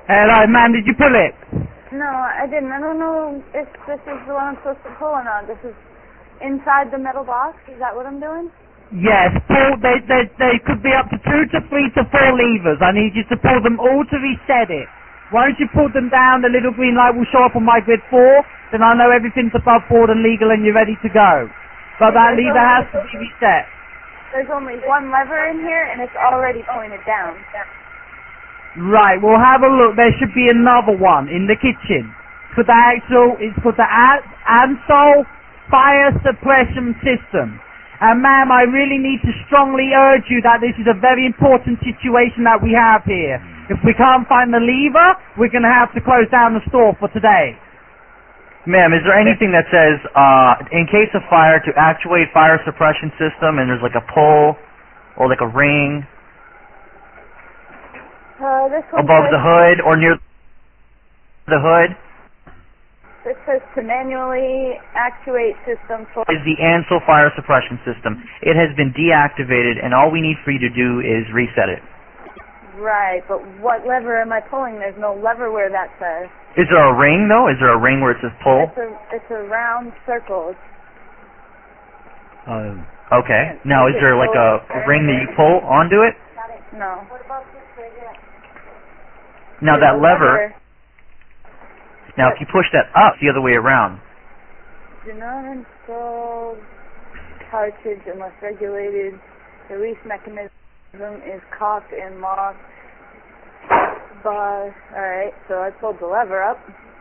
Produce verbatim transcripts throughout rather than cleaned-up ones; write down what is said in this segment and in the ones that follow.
Hello, ma'am, did you pull it? No, I didn't. I don't know if this is the one I'm supposed to pull or not. This is inside the metal box. Is that what I'm doing? Yes, pull, they, they, they could be up to two to three to four levers. I need you to pull them all to reset it. Once you pull them down, the little green light will show up on my grid four, then I know everything's above board and legal and you're ready to go. But that lever has to be reset. There's only one lever in here and it's already pointed down. Right, we'll have a look. There should be another one in the kitchen. For the actual, it's for the ANSOL fire suppression system. And ma'am, I really need to strongly urge you that this is a very important situation that we have here. If we can't find the lever, we're going to have to close down the store for today. Ma'am, is there anything that says, uh, in case of fire, to actuate fire suppression system, and there's like a pull, or like a ring, Uh, this one above says, the hood, or near the hood? It says to manually actuate system for... Is the ANSOL fire suppression system. It has been deactivated, and all we need for you to do is reset it. Right, but what lever am I pulling? There's no lever where that says. Is there a ring, though? Is there a ring where it says pull? It's a, it's a round circle. Um, Okay. Now, is there like a ring that you pull onto it? No. Now, There's that a lever, now if you push that up the other way around, Do not install cartridge unless regulated. Release mechanism is cocked and locked by... Alright, so I pulled the lever up.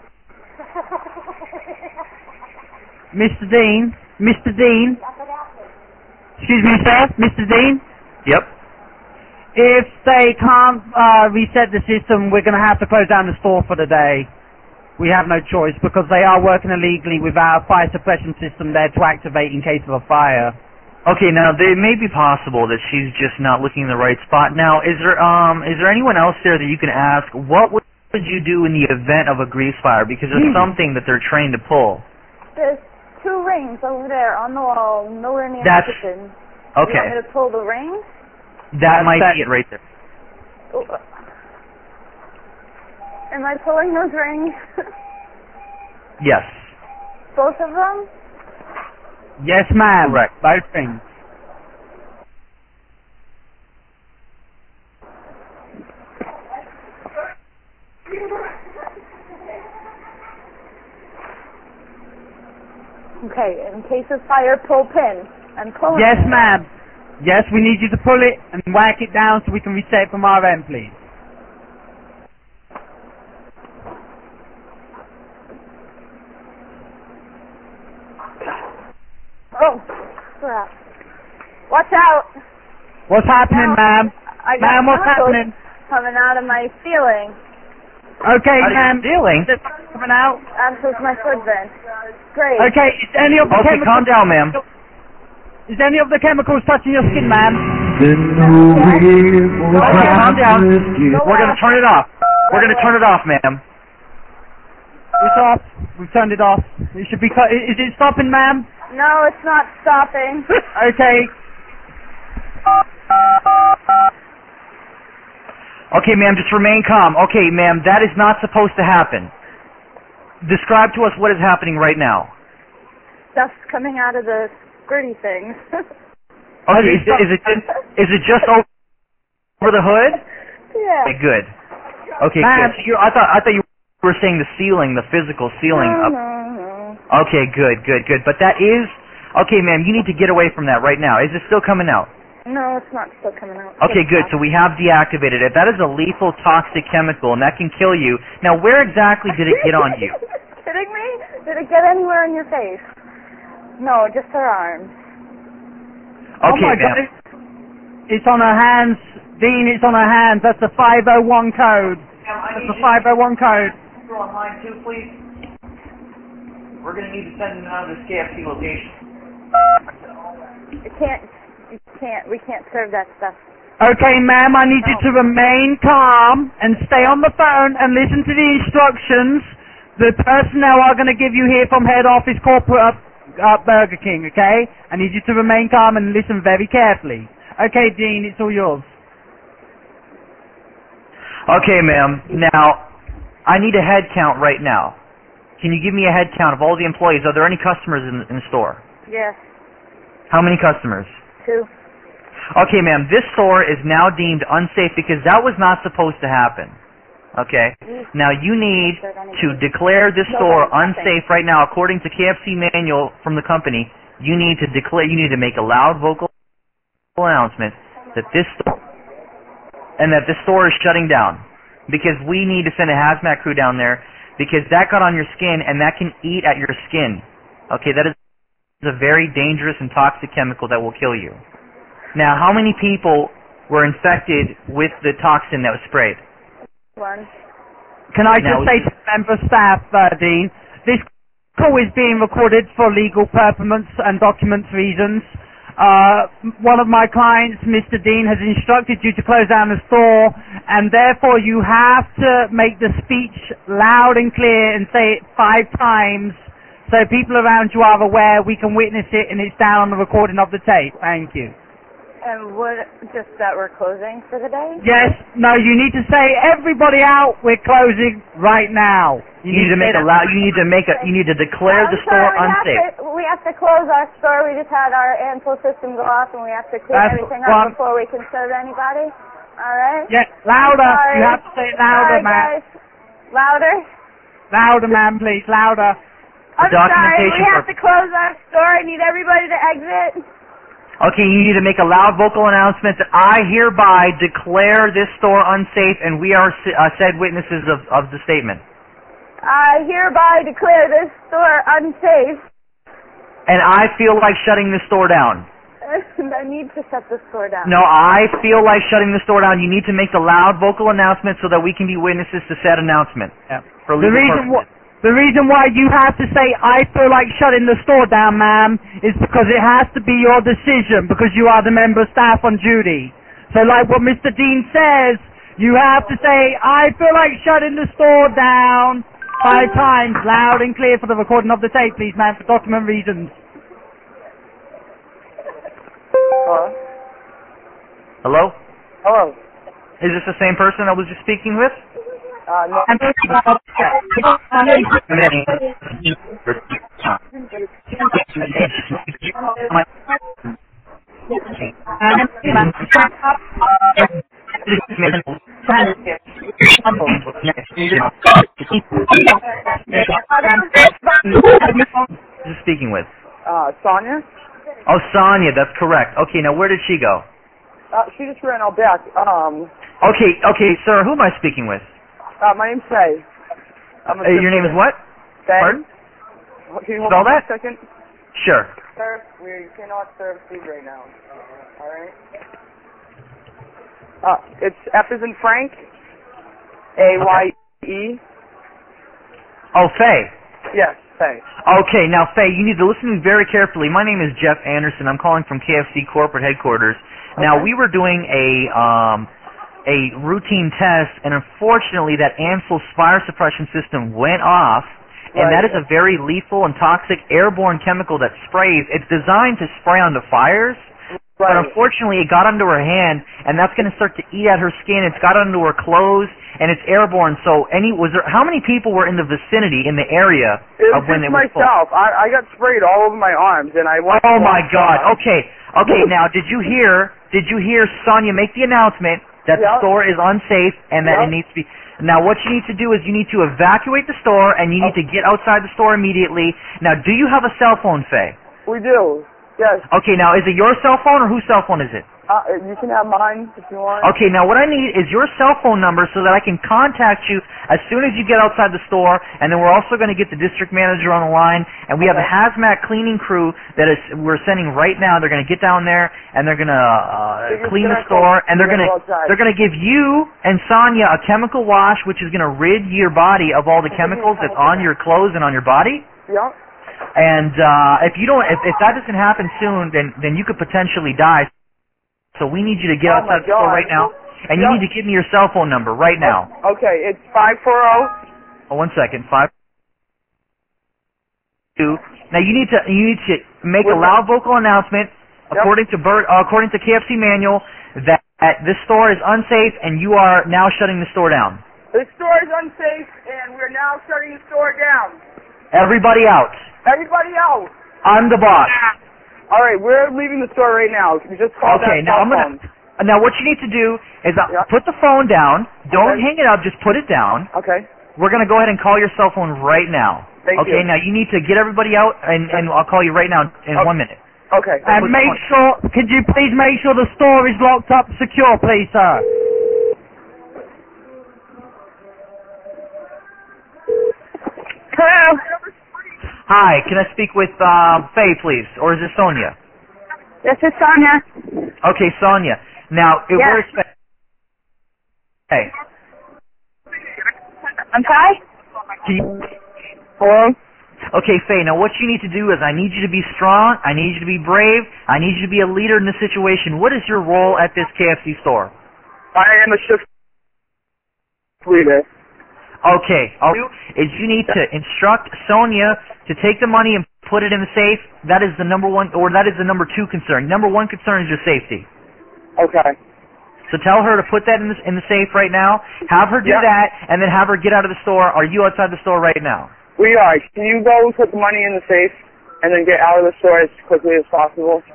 Mister Dean, Mister Dean, excuse me, sir, Mister Dean. yep. If they can't uh, reset the system, we're going to have to close down the store for the day. We have no choice because they are working illegally without a fire suppression system there to activate in case of a fire. Okay, now it may be possible that she's just not looking in the right spot. Now, is there um is there anyone else there that you can ask what would you do in the event of a grease fire? Because there's something that they're trained to pull. There's two rings over there on the wall, nowhere near That's- the kitchen. Okay, You want me to pull the rings? that might be it right there. Oh, uh, Am I pulling those rings? Yes. Both of them? Yes, ma'am. Correct. Both things. Okay, in case of fire, pull pin. I'm pulling Yes, it. ma'am. Yes, we need you to pull it and whack it down so we can reset it from our end, please. Oh, crap. Watch out! What's happening, Now, ma'am? I got Ma'am, what's chemicals happening? coming out of my ceiling. Okay, Are you ma'am. stealing? Is it coming out? That was my foot vent. Great. Okay, is any of the Okay, chemicals... calm down, ma'am. Is any of the chemicals touching your skin, ma'am? Okay, calm down. We're gonna turn it off. We're gonna turn it off, ma'am. It's off. We've turned it off. It should be... Cu- i- is it stopping, ma'am? No, it's not stopping. Okay. Okay, ma'am, just remain calm. Okay, ma'am, that is not supposed to happen. Describe to us what is happening right now. Stuff's coming out of the squirty things. Okay, is, is it just, is it just over the hood? Yeah. Okay, good. Okay, Ma'am. good. So you, I thought I thought you were saying the ceiling, the physical ceiling. No, Up. no, no. Okay, good, good, good. But that is okay, ma'am. You need to get away from that right now. Is it still coming out? No, it's not still coming out. Okay, good. So we have deactivated it. That is a lethal toxic chemical, and that can kill you. Now, where exactly did it get on you? Kidding me? Did it get anywhere in your face? No, just her arms. Oh Okay, my ma'am. God. It's on her hands. Dean, it's on her hands. That's the five oh one code. That's the five oh one code. Go online too, please. We're gonna need to send them out of this K F C location. You can't, you can't, we can't serve that stuff. Okay, ma'am, I need you to remain calm and stay on the phone and listen to the instructions the personnel are going to give you here from head office corporate up, up Burger King, okay? I need you to remain calm and listen very carefully. Okay, Dean, it's all yours. Okay, ma'am. Now, I need a head count right now. Can you give me a head count of all the employees? Are there any customers in, in the store? Yes. How many customers? Two. Okay, ma'am, this store is now deemed unsafe because that was not supposed to happen. Okay? Now you need to declare this store unsafe right now. According to K F C manual from the company, you need to declare, you need to make a loud vocal announcement that this store, and that this store is shutting down. Because we need to send a hazmat crew down there because that got on your skin and that can eat at your skin. Okay, that is a very dangerous and toxic chemical that will kill you. Now, how many people were infected with the toxin that was sprayed? One. Can I just Now, say to the member staff, uh, Dean, this call is being recorded for legal purposes and documents reasons. Uh, one of my clients, Mister Dean, has instructed you to close down the store, and therefore you have to make the speech loud and clear and say it five times so people around you are aware, we can witness it, and it's down on the recording of the tape. Thank you. And what, just that we're closing for the day? Yes, no, you need to say, everybody out, we're closing right now. You, you need to make a loud, you need to make a, you need to declare I'm the store sorry, we unsafe. Have to, we have to close our store. We just had our ampule system go off, and we have to clear That's everything one. up before we can serve anybody. All right? Yeah, louder. Sorry. You have to say it louder, Sorry, ma'am. guys. Louder? Louder, ma'am, please, louder. I'm sorry. documentation We have for- to close our store. I need everybody to exit. Okay, you need to make a loud vocal announcement that I hereby declare this store unsafe, and we are uh, said witnesses of, of the statement. I hereby declare this store unsafe. And I feel like shutting this store down. I need to shut this store down. No, I feel like shutting the store down. You need to make the loud vocal announcement so that we can be witnesses to said announcement. Yeah. For The legal reason, purposes. wh- the reason why you have to say, I feel like shutting the store down, ma'am, is because it has to be your decision, because you are the member of staff on duty. So like what Mister Dean says, you have to say, I feel like shutting the store down five times, loud and clear for the recording of the tape, please, ma'am, for document reasons. Hello? Hello? Hello? Is this the same person I was just speaking with? Uh, no. Just speaking with. Uh, Sonia? Oh, Sonia, that's correct. Okay, now where did she go? Uh, she just ran out back. Um, Okay, okay, sir, who am I speaking with? uh, my name's Faye. I'm a Uh, your name is what? Faye. Pardon? Can you hold Spell on that? a second? Sure. Sir, we cannot serve food right now. Alright? Uh, it's F as in Frank. A Y E. Oh, Faye. Yes, Faye. Okay, now Faye, you need to listen very carefully. My name is Jeff Anderson. I'm calling from K F C corporate headquarters. Now, Okay. we were doing a um, a routine test, and unfortunately, that AMSO's fire suppression system went off, and Right. that is a very lethal and toxic airborne chemical that sprays. It's designed to spray on the fires, but Right. unfortunately, it got under her hand, and that's going to start to eat at her skin. It's got under her clothes, and it's airborne. So, any was there? How many people were in the vicinity in the area It was of when just they were full? myself. I, I got sprayed all over my arms, and I went. Oh my God! Okay, okay. Now, did you hear? Did you hear Sonia make the announcement that the Yep. store is unsafe and that Yep. it needs to be? Now, what you need to do is you need to evacuate the store and you need to get outside the store immediately. Now, do you have a cell phone, Faye? We do. Yes. Okay. Now, is it your cell phone or whose cell phone is it? Uh, you can have mine if you want. Okay, now what I need is your cell phone number so that I can contact you as soon as you get outside the store, and then we're also going to get the district manager on the line, and we have a Okay. hazmat cleaning crew that is we're sending right now. They're going to get down there and they're going to uh, They're just clean the gonna store, go- and they're they're going gonna to go outside. they're going to give you and Sonia a chemical wash, which is going to rid your body of all the chemicals that's on your clothes and on your body. Yeah. And uh, if you don't, if, if that doesn't happen soon, then then you could potentially die. So we need you to get Oh outside my the store God. right now, and you Yeah. need to give me your cell phone number right now. Okay, it's five four zero. Oh, one second, five two. Now you need to you need to make a Wait, loud vocal announcement Yep. according to Bert, uh, according to K F C manual that, that this store is unsafe and you are now shutting the store down. The store is unsafe, and we're now shutting the store down. Everybody out. Everybody out. I'm the boss. All right, we're leaving the store right now. We just called Okay, that now cell I'm gonna. phone. Now what you need to do is uh, Yeah. put the phone down. Don't Okay. hang it up. Just put it down. Okay. We're gonna go ahead and call your cell phone right now. Thank okay. you. Now you need to get everybody out, and and I'll call you right now in Okay. one minute. Okay. And Put the make phone- sure, could you please make sure the store is locked up secure, please, sir? Hello. Hi, can I speak with uh, Faye, please, or is it Sonia? This is Sonia. Okay, Sonia. Now, it, Yeah. where's Faye? Hey, I'm sorry? can you, Hello? okay, Faye. Now, what you need to do is, I need you to be strong. I need you to be brave. I need you to be a leader in this situation. What is your role at this K F C store? I am a shift leader. Okay, all you do is you need to instruct Sonia to take the money and put it in the safe. That is the number one, or that is the number two concern. Number one concern is your safety. Okay. So tell her to put that in the, in the safe right now. Have her do Yeah. that, and then have her get out of the store. Are you outside the store right now? We are. Can you go and put the money in the safe and then get out of the store as quickly as possible?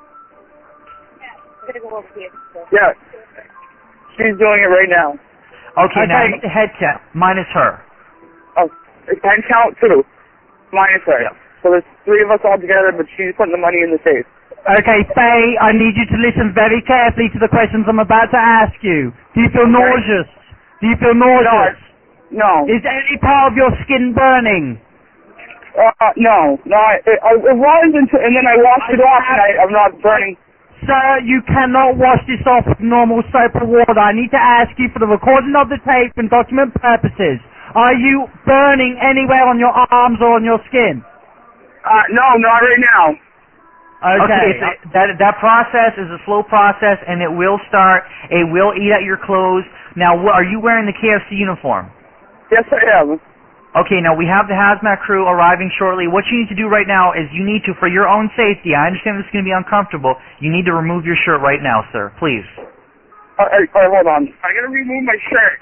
Yeah. She's doing it right now. Okay, now Okay. you need to head count minus her. Oh, it's head count too. Minus her. Yeah. So there's three of us all together, but she's putting the money in the safe. Okay, Faye, I need you to listen very carefully to the questions I'm about to ask you. Do you feel Okay. nauseous? Do you feel nauseous? No. Is any part of your skin burning? Uh, no. No, I, it, I, it was until, and then I washed it off and I, I'm not burning. Sir, you cannot wash this off with normal soap or water. I need to ask you for the recording of the tape and document purposes. Are you burning anywhere on your arms or on your skin? Uh, no, not right now. Okay, it's a- that that process is a slow process, and it will start. It will eat at your clothes. Now, wh- are you wearing the K F C uniform? Yes, I am. Okay, now we have the hazmat crew arriving shortly. What you need to do right now is you need to, for your own safety, I understand this is going to be uncomfortable, you need to remove your shirt right now, sir. Please. All right, all right, hold on. I gotta remove my shirt.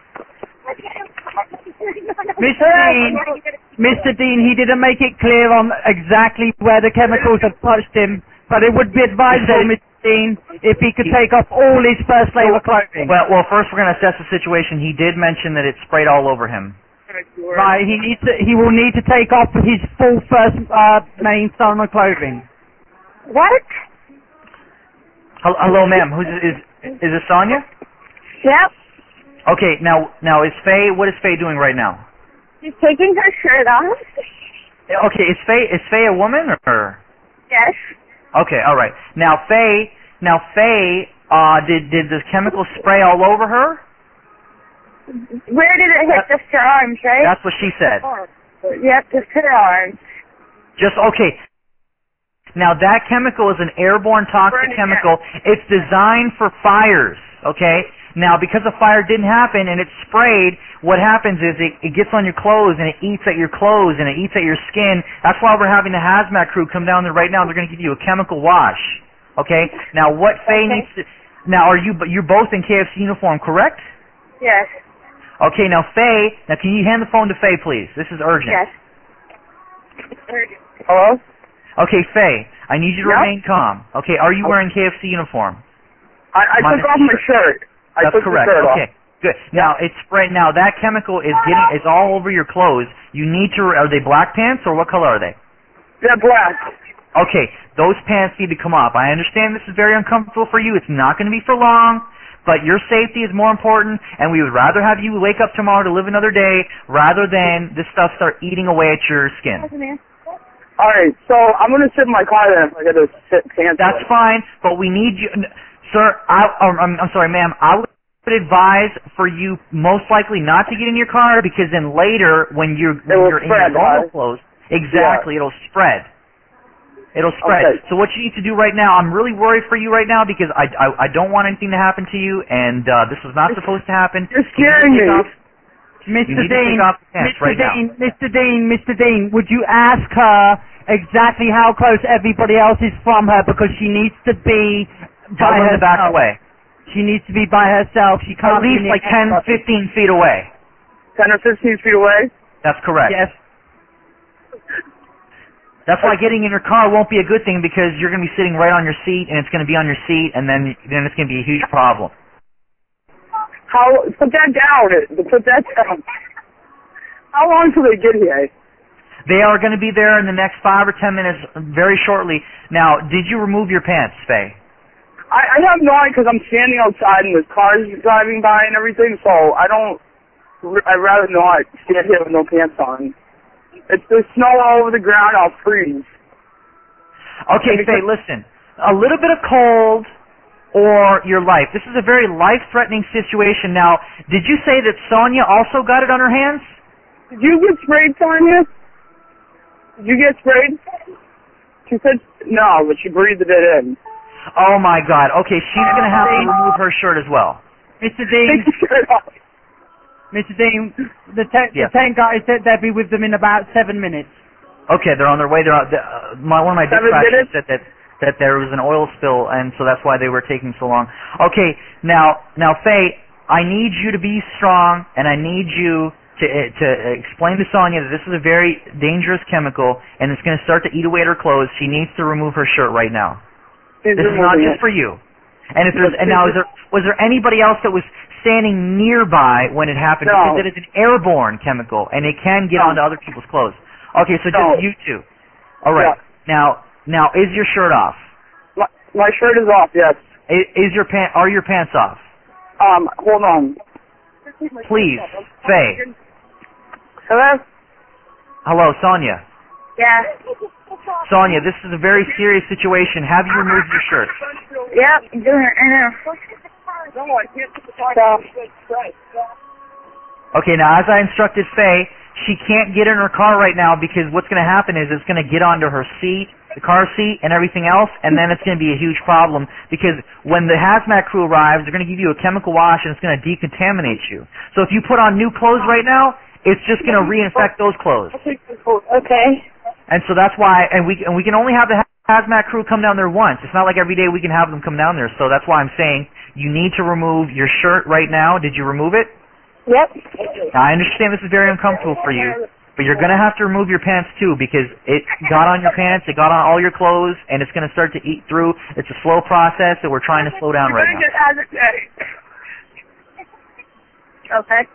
Mister Dean, Mister Dean, he didn't make it clear on exactly where the chemicals had touched him, but it would be advisable, Mister Dean, if he could take off all his first layer of clothing. Well, well, first we're going to assess the situation. He did mention that it sprayed all over him. Right, he needs to, he will need to take off his full first uh, main summer clothing. What? Hel- Hello, ma'am. Who's is is this Sonia? Yep. Okay, now now is Faye? What is Faye doing right now? She's taking her shirt off. Okay, is Faye is Faye a woman or? Yes. Okay, all right. Now Faye, now Faye, uh, did did the chemical spray all over her? Where did it hit? Just her arms, right? That's what she said. Yep, just her arms. Just okay. Now that chemical is an airborne toxic Burning chemical. It's designed for fires. Okay. Now because the fire didn't happen and it's sprayed, what happens is it, it gets on your clothes and it eats at your clothes and it eats at your skin. That's why we're having the hazmat crew come down there right now. They're going to give you a chemical wash. Okay. Now what Faye Okay. needs to. Now are you? But you're both in K F C uniform, correct? Yes. Okay. Now Faye. Now can you hand the phone to Faye, please? This is urgent. Yes. Hello? Okay, Faye, I need you to Yeah? remain calm. Okay, are you wearing K F C uniform? I, I My took off my shirt. I That's took correct. the shirt Okay, good. Now it's right now that chemical is getting is all over your clothes. You need to. Are they black pants or what color are they? off. They're black. Okay, those pants need to come up. I understand this is very uncomfortable for you. It's not going to be for long, but your safety is more important, and we would rather have you wake up tomorrow to live another day rather than this stuff start eating away at your skin. All right, so I'm gonna sit in my car then if I get to sit cancel. That's fine, but we need you, n- sir. I, um, I'm, I'm sorry, ma'am. I would advise for you most likely not to get in your car because then later when you're when will you're in spread, your normal right? clothes, exactly, it'll spread. It'll spread. Okay. So what you need to do right now, I'm really worried for you right now because I, I, I don't want anything to happen to you, and uh, this was not supposed to happen. You're You need to scaring take me. off- Mister You need to Dean, take off the pants Mister right now. Dean, Mister Dean, Mister Dean, would you ask her exactly how close everybody else is from her because she needs to be Tell by them to back herself. away. She needs to be by herself. She At can't be least near like ten, anybody. fifteen feet away. ten or fifteen feet away? That's correct. Yes. That's why getting in your car won't be a good thing because you're going to be sitting right on your seat, and it's going to be on your seat, and then then it's going to be a huge problem. How? Put that down. Put that down. How long till they get here? They are going to be there in the next five or ten minutes, very shortly. Now, did you remove your pants, Faye? I, I have not because I'm standing outside and there's cars driving by and everything, so I don't. I'd rather not stand here with no pants on. If there's snow all over the ground, I'll freeze. Okay, Faye, listen. A little bit of cold or your life. This is a very life-threatening situation. Now, did you say that Sonia also got it on her hands? Did you get sprayed, Sonia? Did you get sprayed? She said no, but she breathed it in. Oh, my God. Okay, she's going to have to remove her shirt as well. Mister Dean, Take your shirt off. Mister Dean, the, te- Yes. the ten guys said they'll be with them in about seven minutes. Okay, they're on their way. They're out, uh, my, one of my Seven dispatchers minutes? said that, that there was an oil spill, and so that's why they were taking so long. Okay, now, now, Faye, I need you to be strong, and I need you to uh, to explain to Sonia that this is a very dangerous chemical, and it's going to start to eat away at her clothes. She needs to remove her shirt right now. She's This is not removing just it. for you. And if there's and now is there was there anybody else that was standing nearby when it happened? No. Because it is an airborne chemical and it can get No. onto other people's clothes. Okay, so No. just you two. All right. Yeah. Now now is your shirt off? My, my shirt is off, yes. Is, is your pant are your pants off? Um, hold on. Please, Faye. Hello? Hello, Sonia. Yeah. Sonia, this is a very serious situation. Have you removed your shirt? Yep, I'm doing it right now. Okay, now as I instructed Faye, she can't get in her car right now because what's going to happen is it's going to get onto her seat, the car seat, and everything else, and then it's going to be a huge problem because when the hazmat crew arrives, they're going to give you a chemical wash and it's going to decontaminate you. So if you put on new clothes right now, it's just going to reinfect those clothes. Okay. And so that's why, and we and we can only have the hazmat crew come down there once. It's not like every day we can have them come down there. So that's why I'm saying you need to remove your shirt right now. Did you remove it? Yep. Now, I understand this is very uncomfortable for you, but you're going to have to remove your pants too because it got on your pants, it got on all your clothes, and it's going to start to eat through. It's a slow process that we're trying to slow down right now. Okay.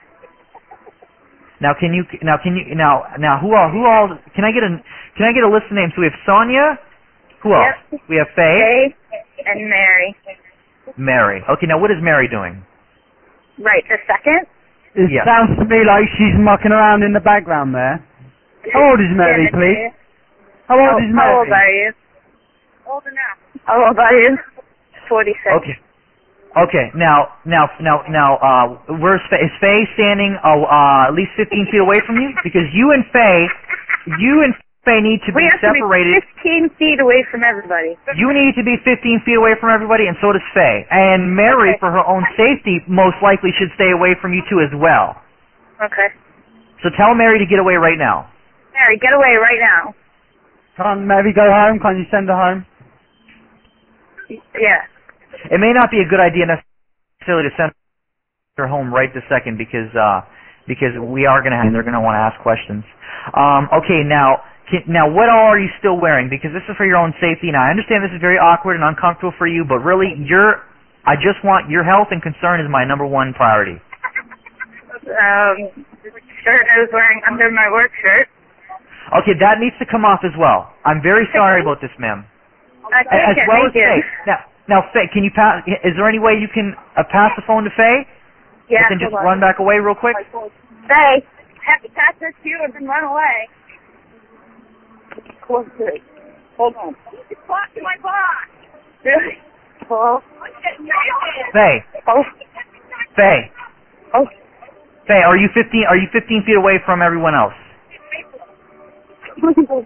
Now, can you now can you now now who all who all can I get a can I get a list of names? So we have Sonia. Who else? Yep. We have Faye. Faye and Mary. Mary. Okay, now what is Mary doing? Right, a second? It Yeah. sounds to me like she's mucking around in the background there. How old is Mary, Yeah, please? Mary. How old is Mary? How old are you? Old enough. How old are you? forty-six. Okay. Okay. Now, now, now, now, uh, where's Faye? Is Faye standing uh, uh, at least fifteen feet away from you? Because you and Faye, you and Faye need to be We have separated. to be fifteen feet away from everybody. You need to be fifteen feet away from everybody, and so does Faye. And Mary, Okay. for her own safety, most likely should stay away from you two as well. Okay. So tell Mary to get away right now. Mary, get away right now. Can't Mary go home? Can't you send her home? Yeah. It may not be a good idea necessarily to send her home right this second because uh, because we are going to have they're going to want to ask questions. Um, okay, now can, now what all are you still wearing? Because this is for your own safety. Now I understand this is very awkward and uncomfortable for you, but really, your I just want your health and concern is my number one priority. Um, shirt I was wearing under my work shirt. Okay, that needs to come off as well. I'm very sorry about this, ma'am. I think As it, well thank as you. Faye. Now, now Faye, can you pass? Is there any way you can uh, pass the phone to Faye? Yeah, And then just hold run on. back away real quick. Faye, have to pass this to you and then run away. Close it. Hold on. Talk to my boss. Really? Hello? Faye, Oh, Faye, oh. Faye, are you fifteen? Are you fifteen feet away from everyone else? Hello?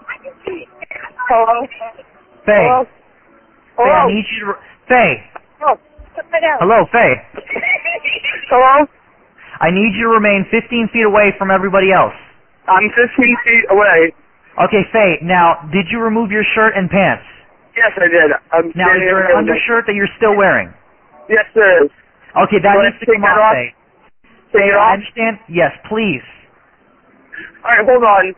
Faye, Hello? Faye, I Hello? need you to. Faye, Oh, sit down. hello, Faye. Hello? I need you to remain fifteen feet away from everybody else. I'm fifteen feet away. Okay, Faye. Now, did you remove your shirt and pants? Yes, I did. I'm Now, is standing there in an the- undershirt that you're still wearing? Yes, there is. Okay, that Do I needs to take come that off, off? Faye. Take it I off? understand. Yes, please. Alright, hold on.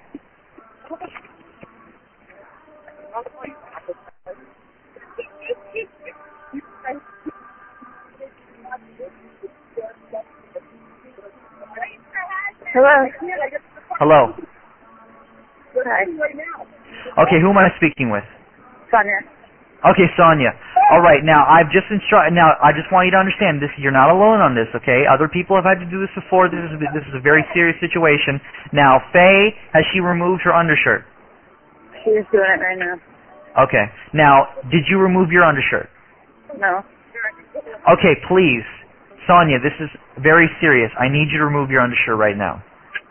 Hello. Hello. Hi. Okay, who am I speaking with? Sonia. Okay, Sonia. All right, now I've just instructed. Now I just want you to understand this. You're not alone on this, okay? Other people have had to do this before. This is this is a very serious situation. Now, Faye, has she removed her undershirt? She's doing it right now. Okay. Now, did you remove your undershirt? No. Okay, please, Sonia. This is very serious. I need you to remove your undershirt right now.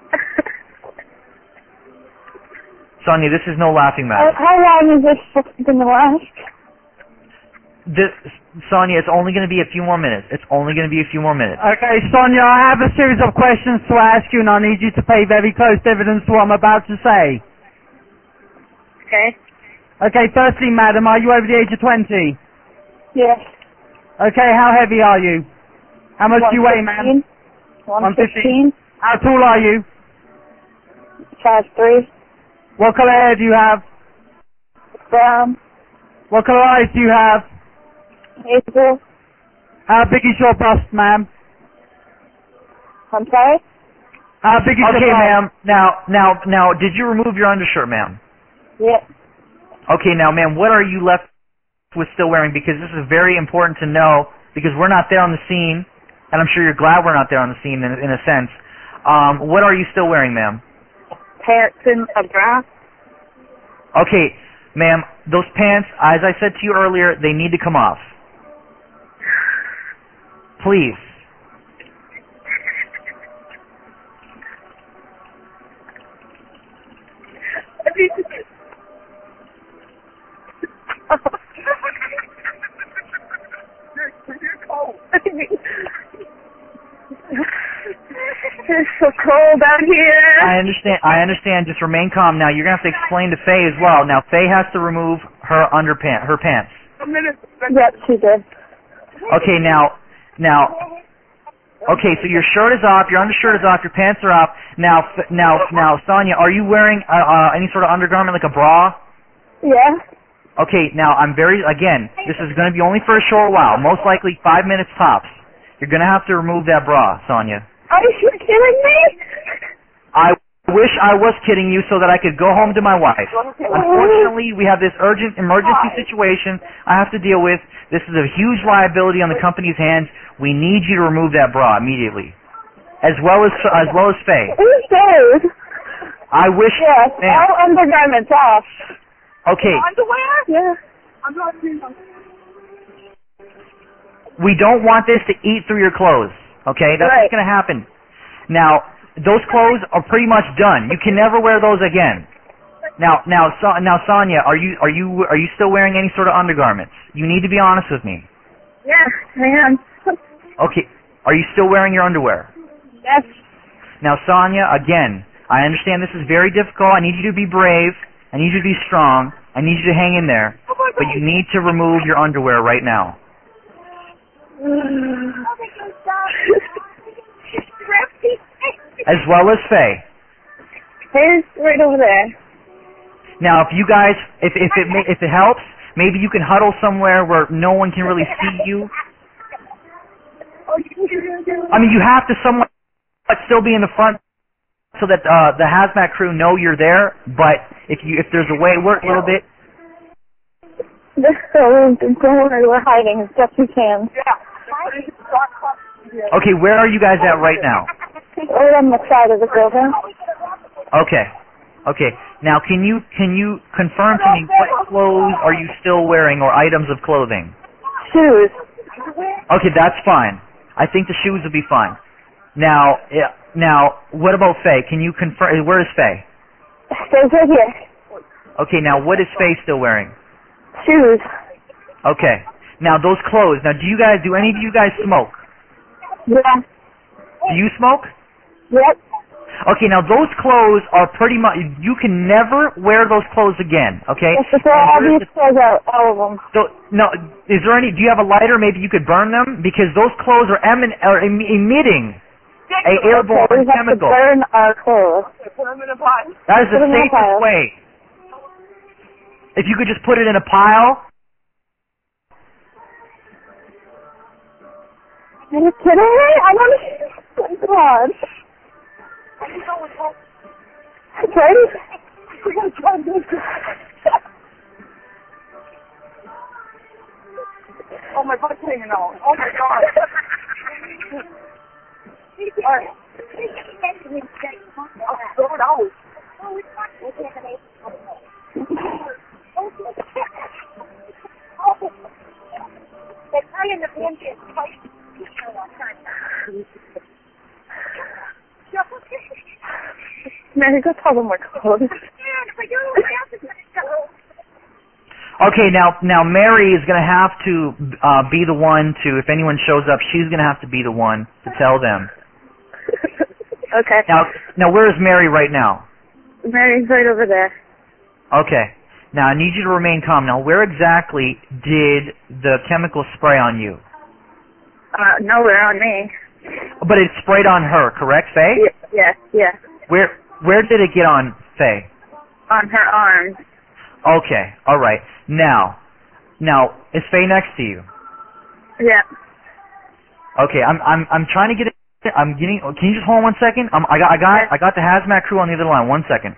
Sonia, this is no laughing matter. How long is this going to last? This, Sonia, it's only going to be a few more minutes. It's only going to be a few more minutes. Okay, Sonia, I have a series of questions to ask you, and I need you to pay very close evidence to what I'm about to say. Okay. Okay, firstly, madam, are you over the age of twenty? Yes. Okay, how heavy are you? How much do you weigh, ma'am? one fifteen. How tall are you? Five three. What color hair do you have? Brown. What color eyes do you have? Hazel. How big is your bust, ma'am? I'm sorry? How big is Okay, your bust? ma'am. Now, now, now, did you remove your undershirt, ma'am? Yep. Okay, now, ma'am, what are you left with still wearing? Because this is very important to know, because we're not there on the scene, and I'm sure you're glad we're not there on the scene in, in a sense. Um, what are you still wearing, ma'am? Pants and a bra. Okay, ma'am, those pants, as I said to you earlier, they need to come off. Please. It's so cold out here. I understand. I understand. Just remain calm. Now you're gonna have to explain to Faye as well. Now Faye has to remove her underpants, her pants. Yep, she did. Okay. Now, now. Okay. So your shirt is off. Your undershirt is off. Your pants are off. Now, F- now, now, Sonia, are you wearing uh, uh, any sort of undergarment like a bra? Yeah. Okay. Now I'm very. Again, this is gonna be only for a short while. Most likely five minutes tops. You're gonna have to remove that bra, Sonia. Are you kidding me? I wish I was kidding you so that I could go home to my wife. Unfortunately, we have this urgent emergency situation I have to deal with. This is a huge liability on the company's hands. We need you to remove that bra immediately, as well as as well as Faye. Who's those? I wish. Yes, Ma'am. all undergarments off. Okay, Underwear? Yeah. we don't want this to eat through your clothes. Okay, that's Right. what's going to happen. Now, those clothes are pretty much done. You can never wear those again. Now, now, so, now, Sonia, are you are you are you still wearing any sort of undergarments? You need to be honest with me. Yeah, I am. Okay, are you still wearing your underwear? Yes. Now, Sonia, again, I understand this is very difficult. I need you to be brave. I need you to be strong. I need you to hang in there. But you need to remove your underwear right now. As well as Faye. He's right over there. Now, if you guys, if if it ma- if it helps, maybe you can huddle somewhere where no one can really see you. I mean, you have to somewhat still be in the front so that uh, the hazmat crew know you're there. But if you if there's a way to work a little bit. This so don't worry, we're hiding as best we can. Okay, where are you guys at right now? Right on the side of the building. Okay. Okay. Now, can you can you confirm to me what clothes are you still wearing or items of clothing? Shoes. Okay, that's fine. I think the shoes will be fine. Now, yeah, now, what about Faye? Can you confirm? Where is Faye? Stays right here. Okay, now what is Faye still wearing? Shoes. Okay. Now those clothes. Now, do you guys? Do any of you guys smoke? Yeah. Do you smoke? Yep. Okay, now those clothes are pretty much, you can never wear those clothes again, okay? Let's just throw all And these clothes out, all of them. So, no, is there any, do you have a lighter? Maybe you could burn them? Because those clothes are, emin, are em, emitting A airborne we have chemical. to burn our clothes. Put them in a pot. That is the Put 'em in a safest pile. way. If you could just put it in a pile. Are you kidding me? I want to... Oh my God. Okay. Oh, my butt's hanging out. Oh, my God. All right. I'll throw it out. Mary, go tell them we're closed. Okay, now now Mary is going to have to uh, be the one to, if anyone shows up, she's going to have to be the one to tell them. Okay. Now, now where is Mary right now? Mary's right over there. Okay. Now I need you to remain calm. Now, where exactly did the chemical spray on you? Uh, nowhere on me. But it sprayed on her, correct, Faye? Yeah, yeah, yeah. Where where did it get on Faye? On her arms. Okay, all right. Now, now is Faye next to you? Yeah. Okay, I'm I'm I'm trying to get it. I'm getting. Can you just hold on one second? Um, I got I got I got the hazmat crew on the other line. One second.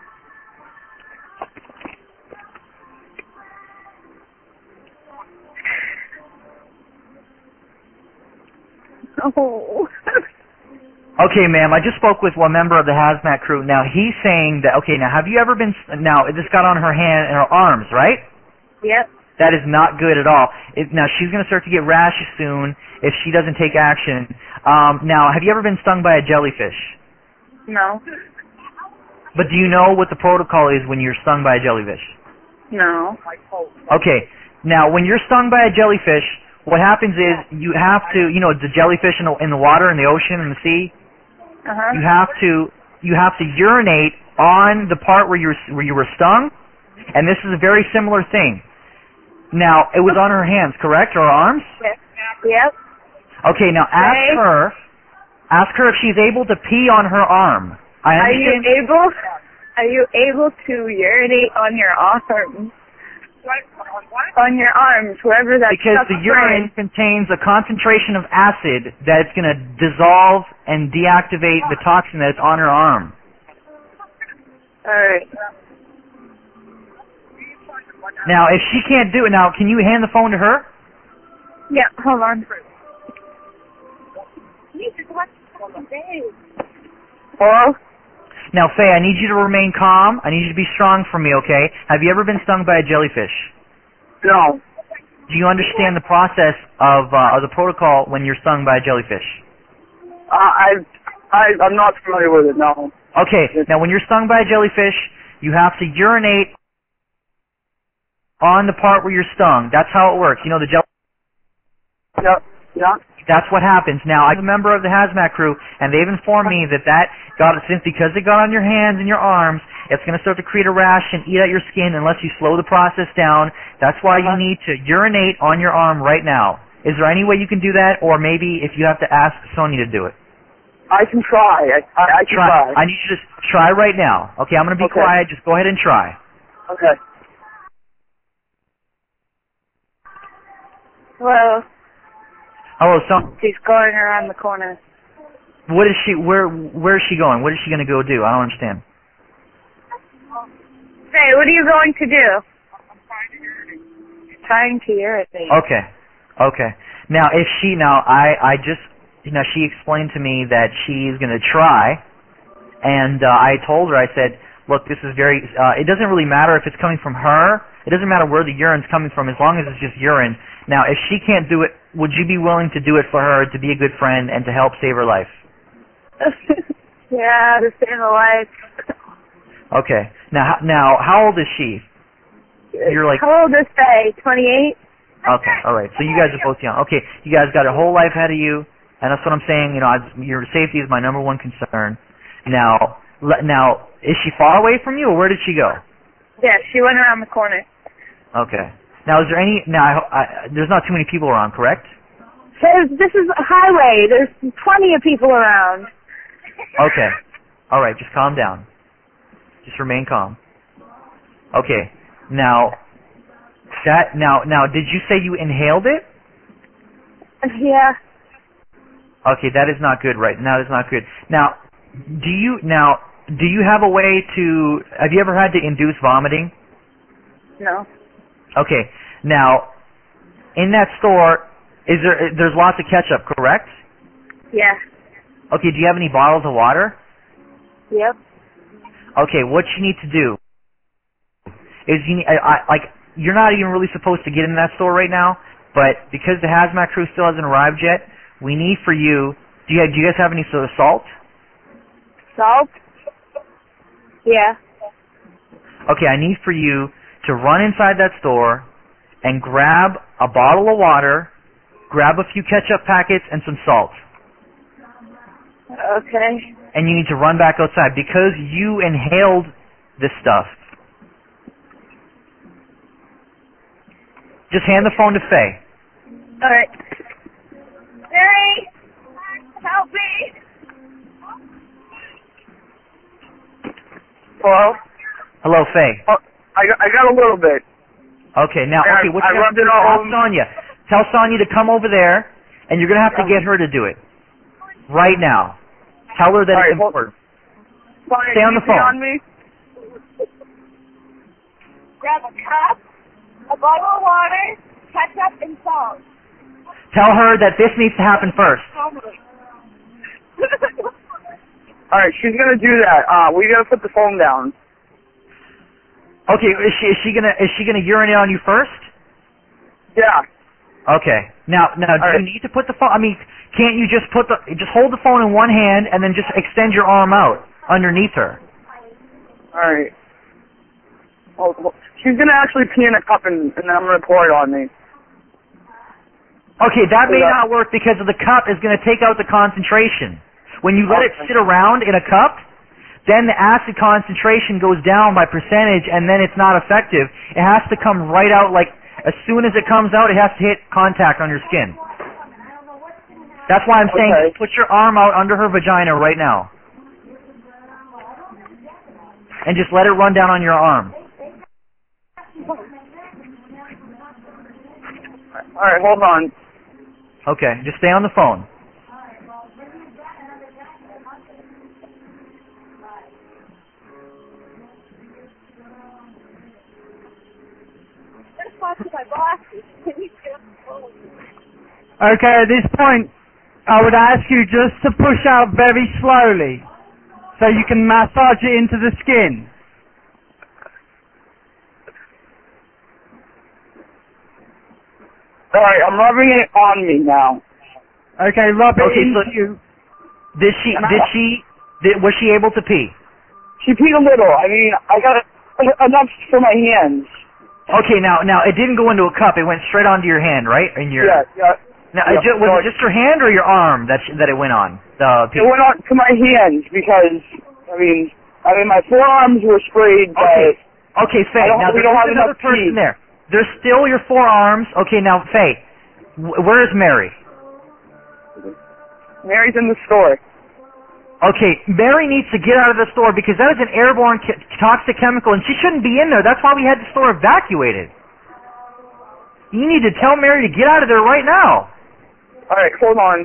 Oh. Okay, ma'am. I just spoke with one member of the hazmat crew. Now he's saying that. Okay, now have you ever been? Now this got on her hand and her arms, right? Yep. That is not good at all. It, now she's going to start to get rashes soon if she doesn't take action. Um, now, have you ever been stung by a jellyfish? No. But do you know what the protocol is when you're stung by a jellyfish? No. Okay. Now, when you're stung by a jellyfish, what happens is you have to, you know, the jellyfish in the, in the water, in the ocean, in the sea. Uh huh. You have to, you have to urinate on the part where you were, where you were stung, and this is a very similar thing. Now, it was on her hands, correct, or her arms? Yep. Yep. Okay, now ask Right. her, ask her if she's able to pee on her arm. I Are you understand. able? Are you able to urinate on your arms? On your arms, wherever that Because stuff the is. urine contains a concentration of acid that's going to dissolve and deactivate the toxin that's on her arm. All right. Now, if she can't do it, now, can you hand the phone to her? Yeah. Hold on. Hello? Now, Faye, I need you to remain calm. I need you to be strong for me, okay? Have you ever been stung by a jellyfish? No. Do you understand the process of, uh, of the protocol when you're stung by a jellyfish? Uh, I, I, I'm not familiar with it, no. Okay, now when you're stung by a jellyfish, you have to urinate on the part where you're stung. That's how it works. You know, the jelly... Yeah, yeah. That's what happens. Now, I'm a member of the hazmat crew, and they've informed me that that got, since because it got on your hands and your arms, it's going to start to create a rash and eat at your skin unless you slow the process down. That's why you need to urinate on your arm right now. Is there any way you can do that, or maybe if you have to ask Sonia to do it? I can try. I, I, I can Try. try. I need you to just try right now. Okay, I'm going to be Okay. quiet. Just go ahead and try. Okay. Hello. Hello, Sonia. She's going around the corner. What is she? Where? Where is she going? What is she going to go do? I don't understand. Hey, what are you going to do? Trying to urinate. Okay. Okay. Now, if she now, I I just you know she explained to me that she's going to try, and uh, I told her, I said, look, this is very. Uh, it doesn't really matter if it's coming from her. It doesn't matter where the urine's coming from, as long as it's just urine. Now, if she can't do it, would you be willing to do it for her, to be a good friend, and to help save her life? Yeah, to save a life. Okay. Now, h- now, how old is she? You're like. How old is Faye? twenty-eight? Okay. All right. So you guys are both young. Okay. You guys got a whole life ahead of you, and that's what I'm saying. You know, I, your safety is my number one concern. Now, le- now, is she far away from you, or where did she go? Yeah, she went around the corner. Okay. Now, is there any? Now, I, I, there's not too many people around, correct? Because this is a highway. There's plenty of people around. Okay. All right, just calm down. Just remain calm. Okay. Now, that now now did you say you inhaled it? Yeah. Okay, that is not good. Right now, that is not good. Now, do you now do you have a way to? Have you ever had to induce vomiting? No. Okay. Now, in that store, is there there's lots of ketchup, correct? Yeah. Okay. Do you have any bottles of water? Yep. Okay. What you need to do is you need, I, I, like you're not even really supposed to get in that store right now, but because the hazmat crew still hasn't arrived yet, we need for you. Do you have, do you guys have any sort of salt? Salt? Yeah. Okay. I need for you to run inside that store and grab a bottle of water, grab a few ketchup packets and some salt. Okay. And you need to run back outside because you inhaled this stuff. Just hand the phone to Faye. All right. Hey, help me. Hello? Hello, Faye. Oh, I got, I got a little bit. Okay, now, I- okay, what I you have rubbed to it do, all tell Sonia. Tell Sonia to come over there, and you're going to have to get her to do it. Right now. Tell her that All it's right, hold- important. Sorry, Stay on the easy phone. on me. Grab a cup, a bottle of water, ketchup, and salt. Tell her that this needs to happen first. All right, she's gonna do that. Uh, we gotta put the phone down. Okay, is she is she gonna is she gonna urinate on you first? Yeah. Okay. Now now do All you right. need to put the phone? I mean, can't you just put the just hold the phone in one hand and then just extend your arm out underneath her? All right. Oh, oh, she's gonna actually pee in a cup and, and then I'm gonna pour it on me. Okay, that may Yeah. not work because of the cup is going to take out the concentration. When you let it Okay. sit around in a cup, then the acid concentration goes down by percentage and then it's not effective. It has to come right out, like as soon as it comes out, it has to hit contact on your skin. That's why I'm saying Okay. just put your arm out under her vagina right now. And just let it run down on your arm. All right, hold on. Okay, just stay on the phone. Okay, at this point, I would ask you just to push out very slowly so you can massage it into the skin. All right, I'm rubbing it on me now. Okay, rub it Okay, into so- you. Did she, And I- did she, did, was she able to pee? She peed a little. I mean, I got enough for my hands. Okay, now, now it didn't go into a cup. It went straight onto your hand, right? In your. Yeah, yeah. Now, yeah, it ju- was no, it just your hand or your arm that sh- that it went on? The pee? It went on to my hands because, I mean, I mean, my forearms were sprayed, but Okay. Okay, Faye. I don't- Now we there's don't have another enough person pee. there. There's still your forearms. Okay, now Faye, wh- where is Mary? Mary's in the store. Okay, Mary needs to get out of the store because that is an airborne ca- toxic chemical, and she shouldn't be in there. That's why we had the store evacuated. You need to tell Mary to get out of there right now. All right, hold on.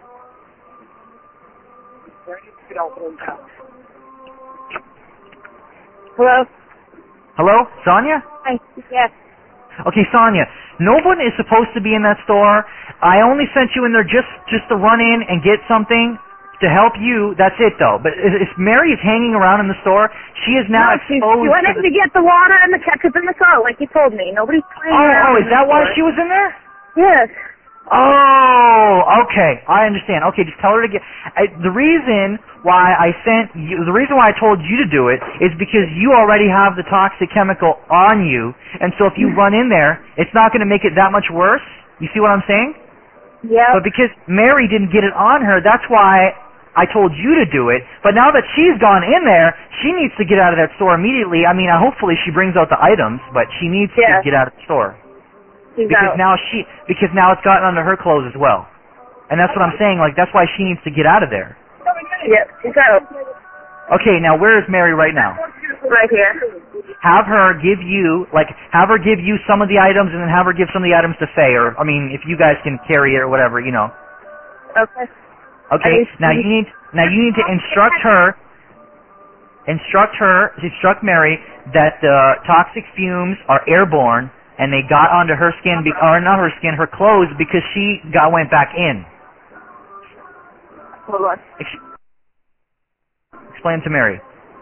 Hello? Hello, Sonia? Hi. Yes. Okay, Sonia, no one is supposed to be in that store. I only sent you in there just just to run in and get something to help you. That's it, though. But if if Mary is hanging around in the store, she is now No, she, exposed she went to in the... to get the water and the ketchup and the salt, like you told me. Nobody's playing Oh, around oh, in is the that why store. she was in there? Yes. Oh, okay. I understand. Okay, just tell her to get... I, the reason why I sent you... The reason why I told you to do it is because you already have the toxic chemical on you, and so if you run in there, it's not going to make it that much worse. You see what I'm saying? Yeah. But because Mary didn't get it on her, that's why I told you to do it. But now that she's gone in there, she needs to get out of that store immediately. I mean, uh, hopefully she brings out the items, but she needs Yeah. to get out of the store. She's Because out. now she, because now it's gotten under her clothes as well. And that's what I'm saying. Like, that's why she needs to get out of there. Yep, she's out. Okay, now where is Mary right now? Right here. Have her give you, like, have her give you some of the items, and then have her give some of the items to Faye, or, I mean, if you guys can carry it or whatever, you know. Okay. Okay, now you need, now you need to instruct her, instruct her, instruct Mary that the toxic fumes are airborne, and they got onto her skin, be, or not her skin, her clothes, because she got went back in. Hold on. Ex- explain to Mary.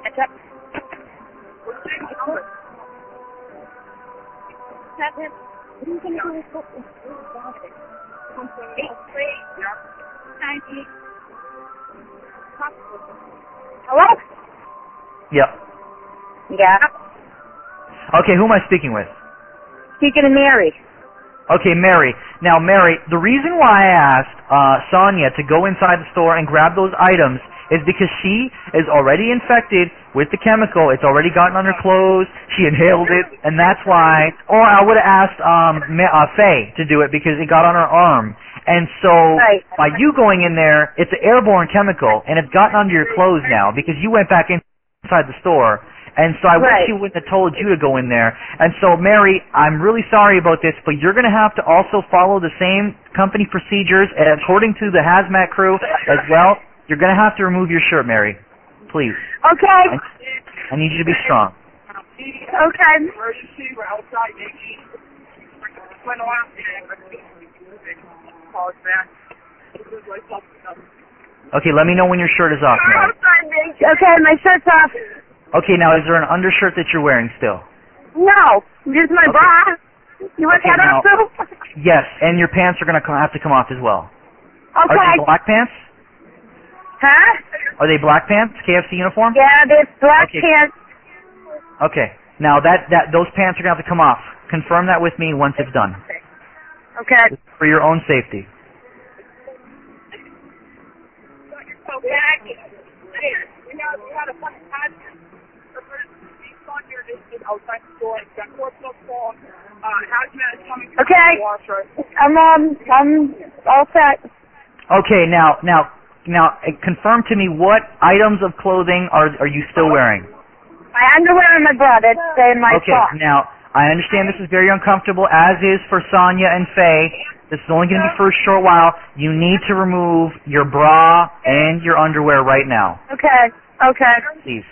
Hello? Yep. Yeah. Okay, who am I speaking with? Speaking to Mary. Okay, Mary. Now, Mary, the reason why I asked uh, Sonia to go inside the store and grab those items is because she is already infected with the chemical. It's already gotten on her clothes. She inhaled it, and that's why. Or I would have asked um, Ma- uh, Faye to do it because it got on her arm. And so, Right. by you going in there, it's an airborne chemical, and it's gotten under your clothes now because you went back inside the store. And so I Right. wish she wouldn't have told you to go in there. And so, Mary, I'm really sorry about this, but you're going to have to also follow the same company procedures and according to the hazmat crew as well. You're going to have to remove your shirt, Mary. Please. Okay. I, I need you to be strong. Okay. Okay, let me know when your shirt is off, Mary. Okay, my shirt's off. Okay, now is there an undershirt that you're wearing still? No, this is my Okay. bra. You want Okay, that off now- too? Yes, and your pants are going to have to come off as well. Are Okay. they black pants? Huh? Are they black pants? K F C uniform? Yeah, there's black Okay. pants. Okay. Now that that those pants are going to have to come off. Confirm that with me once it's done. Okay. For your own safety. Okay. I'm um I'm all set. Okay, now now now uh, confirm to me what items of clothing are are you still wearing? My underwear and my bra, that's in my Okay, sock. now I understand this is very uncomfortable, as is for Sonia and Faye. This is only going to be for a short while. You need to remove your bra and your underwear right now, Okay. Okay. please.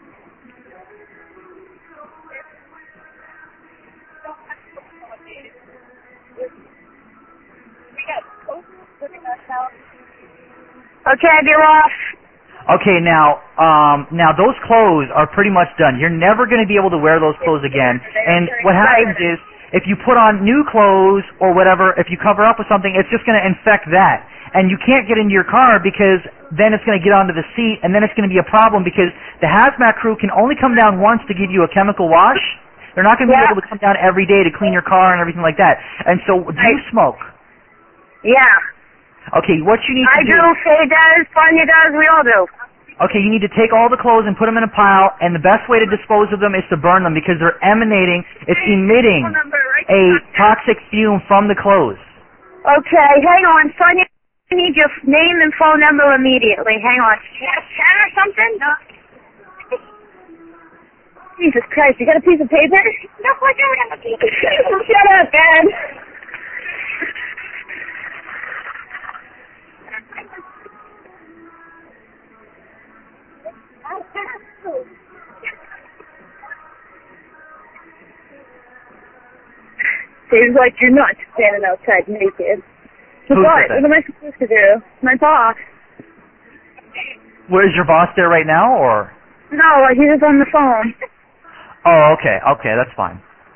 Okay, they're off. Okay, now, um, now those clothes are pretty much done. You're never going to be able to wear those clothes again. And what happens is, if you put on new clothes or whatever, if you cover up with something, it's just going to infect that. And you can't get into your car because then it's going to get onto the seat, and then it's going to be a problem because the hazmat crew can only come down once to give you a chemical wash. They're not going to be Yeah. able to come down every day to clean your car and everything like that. And so, do you smoke? Yeah. Okay, what you need to I do, Faye does, Sonia does, we all do. Okay, you need to take all the clothes and put them in a pile, and the best way to dispose of them is to burn them because they're emanating, it's emitting a toxic fume from the clothes. Okay, hang on, Sonia, I need your f- name and phone number immediately. Hang on. Pen or something? No. Jesus Christ, you got a piece of paper? No, I don't have a piece of paper. Shut up, man. Seems like you're not standing outside naked. So Who what? said that? What am I supposed to do? My boss. Where is your boss there right now, or? No, he was on the phone. Oh, okay, okay, that's fine.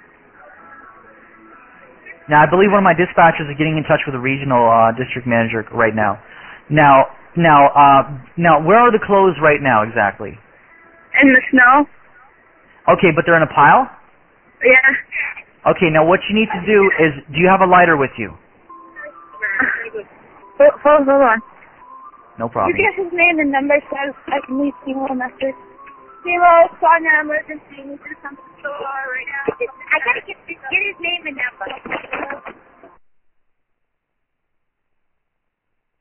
Now, I believe one of my dispatchers is getting in touch with the regional uh, district manager right now. Now, now, uh, now, where are the clothes right now exactly? In the snow? Okay, but they're in a pile? Yeah. Okay, now what you need to do is, do you have a lighter with you? Hold, hold, hold on. No problem. You get his name and number so I can leave Seymour a message. Seymour, Sonia, emergency, need to come to the store right now. I gotta get, get his name and number.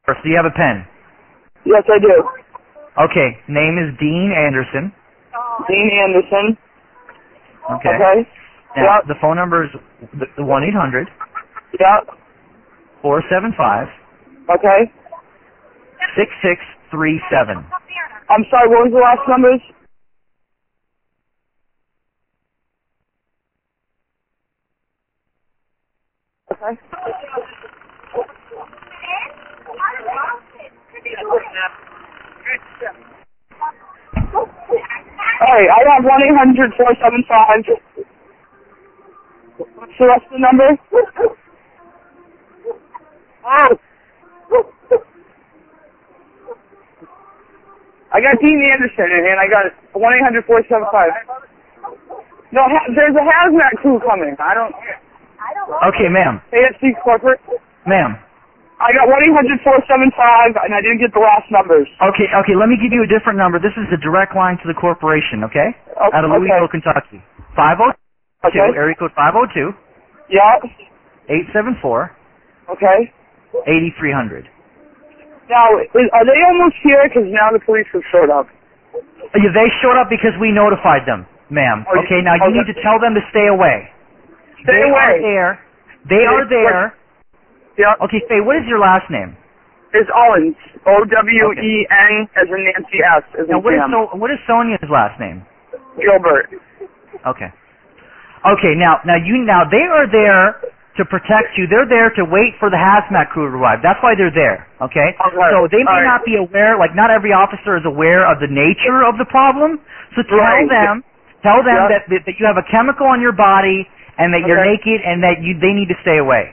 So you have a pen? Yes, I do. Okay. Name is Dean Anderson. Dean Anderson. Okay. Okay. Now, Yep. the phone number is the one eight hundred Yep. four seven five Okay. six six three seven. I'm sorry, what was the last numbers? Okay. Alright, I got one eight hundred four seven five. What's the rest of the number? Oh! I got Dean Anderson and I got one eight hundred four seven five. No, ha- there's a hazmat crew coming. I don't... Okay, ma'am. A F C corporate. Ma'am. I got one eight hundred four seven five and I didn't get the last numbers. Okay, okay, let me give you a different number. This is the direct line to the corporation, okay? Okay. Out of Louisville, Kentucky. five oh two, Okay. area code five oh two, Yeah. eight seven four, Okay. eight three hundred. Now, is, are they almost here? Because now the police have showed up. Yeah, they showed up because we notified them, ma'am. Oh, you- Okay, now you okay. need to tell them to stay away. Stay they away. are there. They are there. Yeah. Okay, Faye, what is your last name? It's Owens. O W E N as in Nancy S. As Now, in what is, Sam. so, what is Sonia's last name? Gilbert. Okay. Okay, now, now you, now they are there to protect you. They're there to wait for the hazmat crew to arrive. That's why they're there, okay? Okay, So they may all right. not be aware, like not every officer is aware of the nature of the problem. So tell Right. them, tell them Yeah. that, that that you have a chemical on your body and that you're Okay. naked and that you they need to stay away.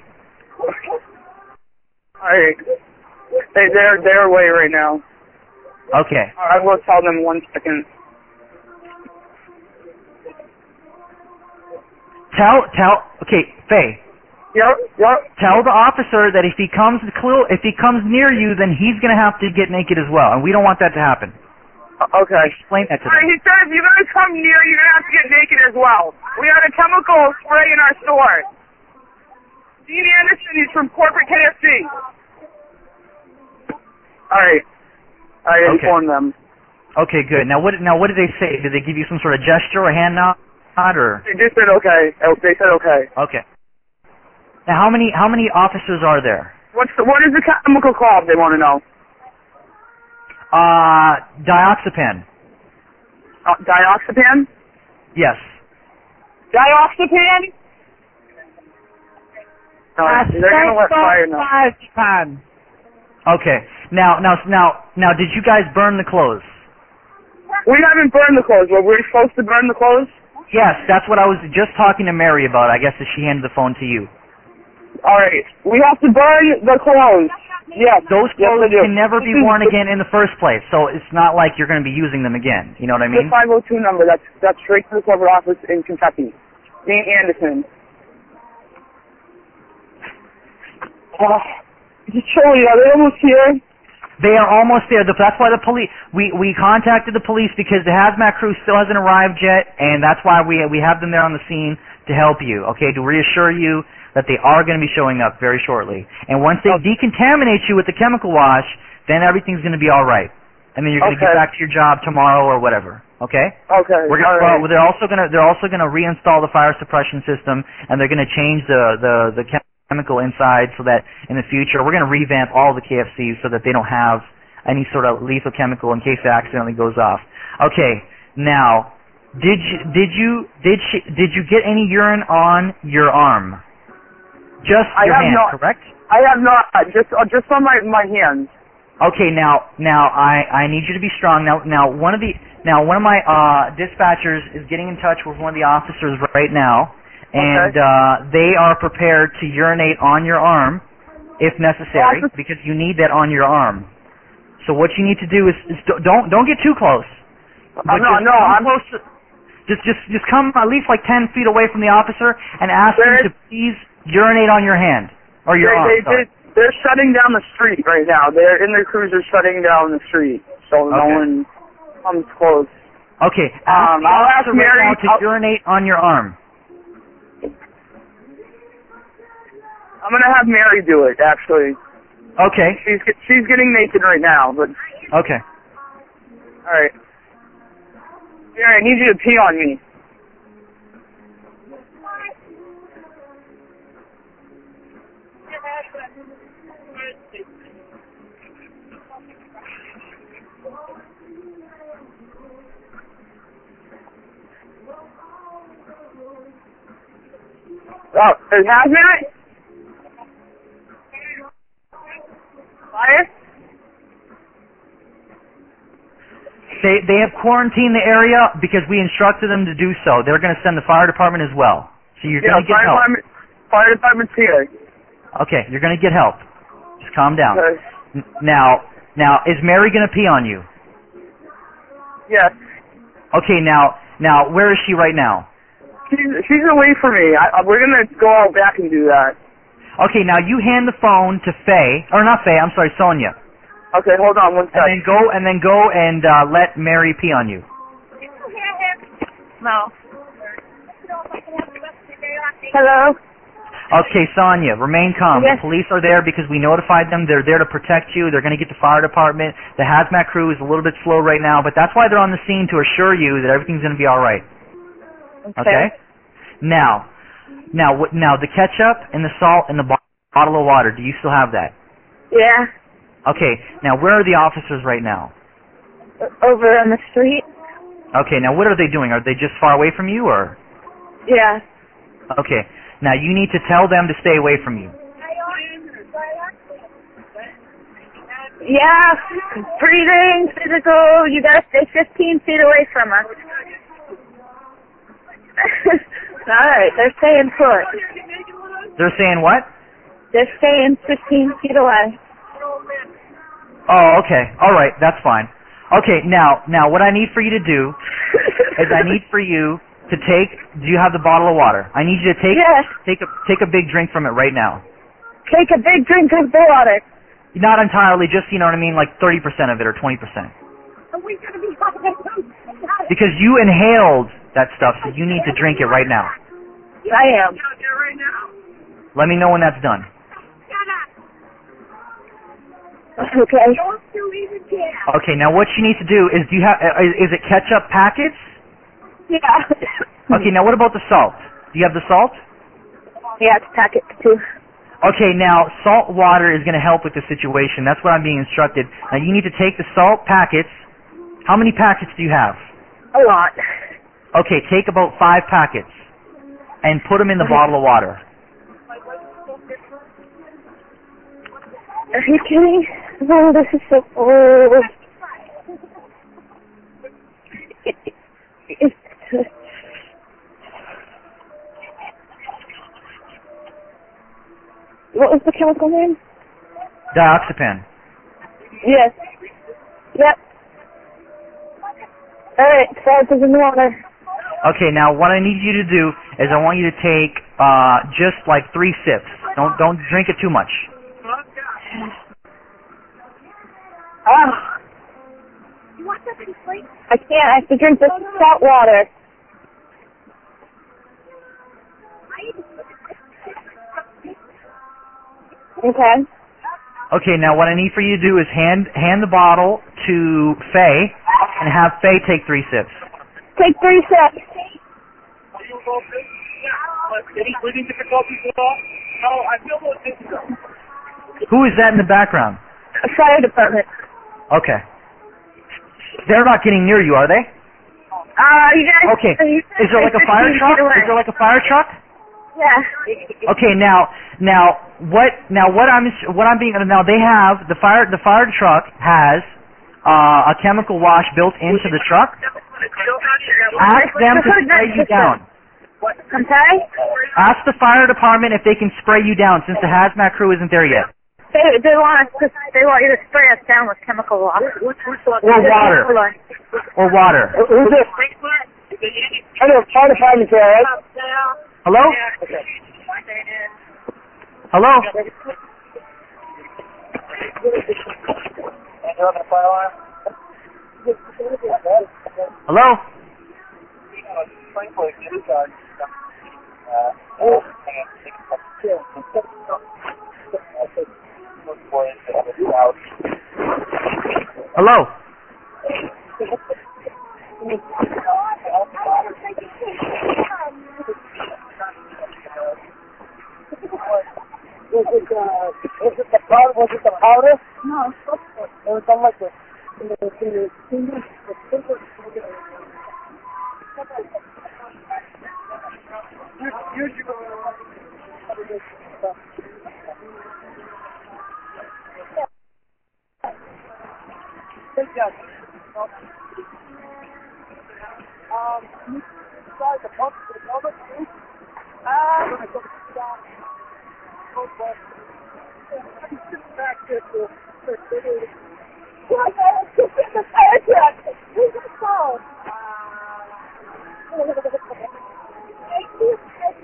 All right. They, they're, they're away right now. Okay. I will tell them one second. Tell tell okay, Faye. Yep, yep. Tell the officer that if he comes clu- if he comes near you, then he's going to have to get naked as well, and we don't want that to happen. Uh, okay. Explain that to All right, them. he said if you're going to come near, you're going to have to get naked as well. We had a chemical spray in our store. Dean Anderson, he's from corporate K F C. All right. I Okay. informed them. Okay, good. Now what now what did they say? Did they give you some sort of gesture or hand nod or They just said okay. Oh, They said okay. okay. Now how many how many officers are there? What's the, what is the chemical called? They want to know. Uh dioxapan. Uh, dioxapan? Yes. Dioxapan? No, they're going to let fire know. Pan. Okay. Now now now now did you guys burn the clothes? We haven't burned the clothes. Were we supposed to burn the clothes? Yes, that's what I was just talking to Mary about. I guess that she handed the phone to you. All right. We have to burn the clothes. Yes. Those yes, clothes I do. can never be This is- worn again in the first place, so it's not like you're going to be using them again. You know what I The mean? five oh two number. That's that's straight to the corporate office in Kentucky. Dean Anderson. Oh, it's chilly. Are they almost here? They are almost there. The- That's why the police. We we contacted the police because the hazmat crew still hasn't arrived yet, and that's why we we have them there on the scene to help you. Okay, to reassure you that they are going to be showing up very shortly. And once they decontaminate you with the chemical wash, then everything's going to be all right. And then you're going to Okay. get back to your job tomorrow or whatever. Okay. Okay. We're all gonna, right. well, they're also going to they're also going to reinstall the fire suppression system, and they're going to change the the the chem- chemical inside so that in the future we're going to revamp all the K F Cs so that they don't have any sort of lethal chemical in case it accidentally goes off. Okay, now, did you did you did she did you get any urine on your arm? Just I your have hand, not. correct? I have not. Just uh, just on my my hands. Okay, now now I I need you to be strong. Now now one of the now one of my uh dispatchers is getting in touch with one of the officers right now, and Okay. uh they are prepared to urinate on your arm if necessary Officer- because you need that on your arm. So what you need to do is, is do- don't don't get too close. Uh, But no, just no. come I'm close to, just just just come at least like ten feet away from the officer and ask him There- to please urinate on your hand or your They, arm. they, sorry. they, they're shutting down the street right now. They're in their cruiser shutting down the street, so no Okay. one comes close. Okay, ask Um, the I'll ask officer right Mary- now to I'll- urinate on your arm. I'm gonna have Mary do it, actually. Okay. She's she's getting naked right now, but Okay. all right. Yeah, I need you to pee on me. Oh, is hazmat? Fire? They they have quarantined the area because we instructed them to do so. They're going to send the fire department as well. So you're Yeah, going to get fire help. department. Fire department's here. Okay, you're going to get help. Just calm down. Okay. N- Now, now is Mary going to pee on you? Yes. Okay, now now where is she right now? She's she's away from me. I, I, we're gonna go out back and do that. Okay, now you hand the phone to Faye, or not Faye, I'm sorry, Sonia. Okay, hold on one And second. then go and then go and uh, let Mary pee on you. No. Hello? Okay, Sonia, remain calm. Yes. The police are there because we notified them. They're there to protect you. They're going to get the fire department. The hazmat crew is a little bit slow right now, but that's why they're on the scene, to assure you that everything's going to be all right. Okay? Now, now, what? Now, the ketchup and the salt and the bo- bottle of water. Do you still have that? Yeah. Okay. Now, where are the officers right now? Over on the street? Okay. Now, what are they doing? Are they just far away from you, or? Yeah. Okay. Now, you need to tell them to stay away from you. Yeah. Breathing, physical, you gotta stay fifteen feet away from us. Alright, they're staying put. They're saying what? They're staying fifteen feet away. Oh, okay. All right. That's fine. Okay. Now, now, what I need for you to do is I need for you to take. Do you have the bottle of water? I need you to take Yes. take a take a big drink from it right now. Take a big drink of the water. Not entirely, just you know what I mean, like thirty percent of it or twenty percent. Because you inhaled that stuff, so you need to drink it right now. I am. Let me know when that's done. Okay. Okay. Now, what you need to do is, do you have? uh, Is, is it ketchup packets? Yeah. Okay. Now, what about the salt? Do you have the salt? Yeah, it's packets too. Okay, now, salt water is going to help with the situation. That's what I'm being instructed. Now, you need to take the salt packets. How many packets do you have? A lot. Okay, take about five packets and put them in the bottle of water. Are you kidding? Oh, this is so old. It, it, it's, what was the chemical name? Dioxazepam. Yes. Yep. Alright, salt is in the water. Okay, now what I need you to do is I want you to take uh, just like three sips. Don't don't drink it too much. Ah. I can't. I have to drink this salt water. Okay. Okay, now what I need for you to do is hand hand the bottle to Faye and have Faye take three sips. Take three sips. Who is that in the background? Fire department. Okay. They're not getting near you, are they? Uh, you guys. Okay. You guys Is there like a stay fire fifteen truck? feet away. Is there like a fire truck? Yeah. Okay, now, now, what, now what I'm, what I'm being, now they have, the fire, the fire truck has, uh, a chemical wash built into the truck. Ask them to spray you down. Okay? Ask the fire department if they can spray you down since the hazmat crew isn't there yet. They, they want us to, they want you to spray us down with chemical water. Or water. Or water. Who's this? I know, fire department's there, right? Hello? Hello? Hello? Hello? Was it, uh, was it the powder? Was it the powder? No, it's supposed to. It was something like this. In the, in the finger, the finger. Usually go Um, you decide the pump to the cover, too? Um, back to the first video. well, no, it's just in the fire truck. Who's the phone? Thank you.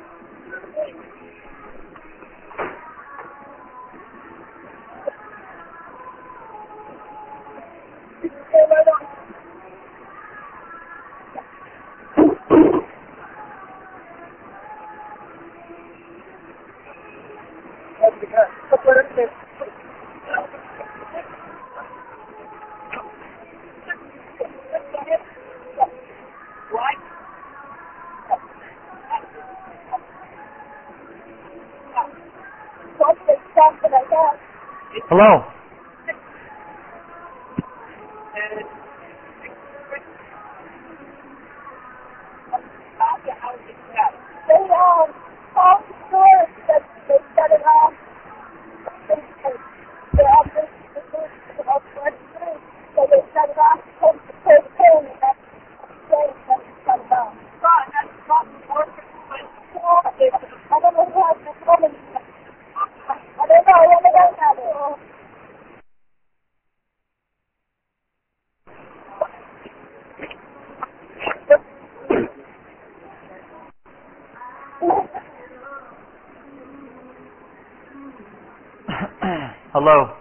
Hello? They, um, all the stores that they shut it off. They all this, this, this, all the stores, so they shut it off, close the close the pin, and that's the place that they shut it off. Right, that's not the worker. I don't know what this woman, I don't know what they don't have it. Hello?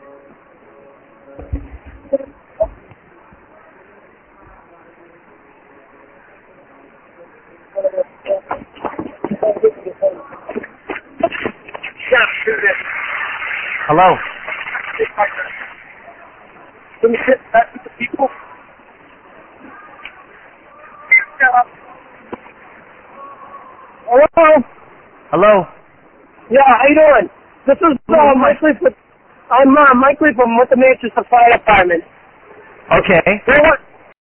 Hello? Can you sit back with the people? Hello? Hello? Yeah, how you doing? This is uh, Mike Lee from, I'm uh, Mike Lee from Winter Manchester Fire Department. Okay. They want,